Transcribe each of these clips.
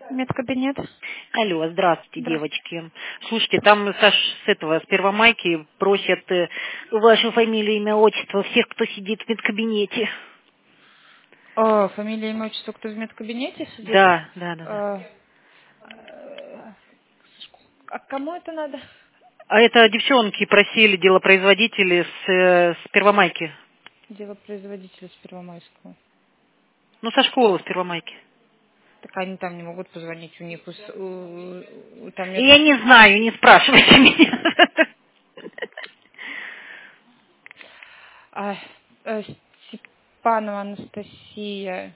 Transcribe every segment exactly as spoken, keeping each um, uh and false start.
Медкабинет. Алло, здравствуйте, Здравствуйте. девочки. Слушайте, там Саш с этого, с Первомайки просят э, вашу фамилию, имя, отчество всех, кто сидит в медкабинете. О, фамилия, имя, отчество, кто в медкабинете сидит? Да, да, да, да. Э, э, А кому это надо? А это девчонки просили, делопроизводители с, э, с Первомайки. Делопроизводителя с Первомайского. Ну, со школы с Первомайки. Так они там не могут позвонить, у них ус- у- у- там И нет... я не знаю, не спрашивайте меня. А, э, Степанова Анастасия,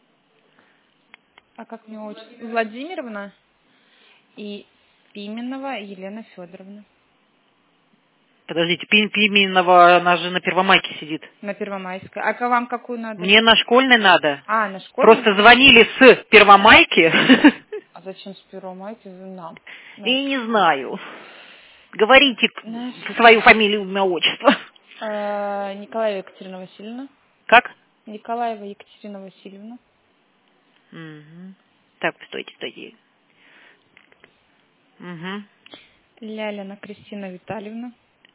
а как у него отчество? Владимировна и Пименова Елена Федоровна. Подождите, Пи- Пименова, она же на Первомайке сидит. На Первомайской. А к вам какую надо? Мне на школьной надо. А, на школьной? Просто звонили с Первомайки. А зачем с Первомайки нам? На, И не знаю. Говорите на к- свою фамилию, имя, отчество. э, Николаева Екатерина Васильевна. Как? Николаева Екатерина Васильевна. Мгм. Так, стойте, стойте. Угу. Лялина Кристина Витальевна.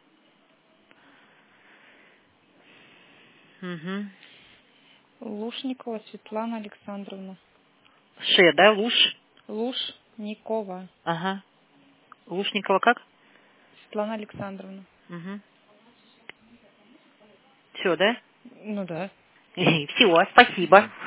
Угу. Лушникова Светлана Александровна. Ше, да, Луш? Лушникова Ага. Лушникова как? Светлана Александровна. Угу. Все, да? Ну да. Все, спасибо.